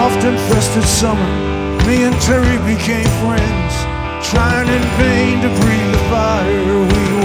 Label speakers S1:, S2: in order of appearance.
S1: frost-infested summer, me and Terry became friends, trying in vain to breathe the fire we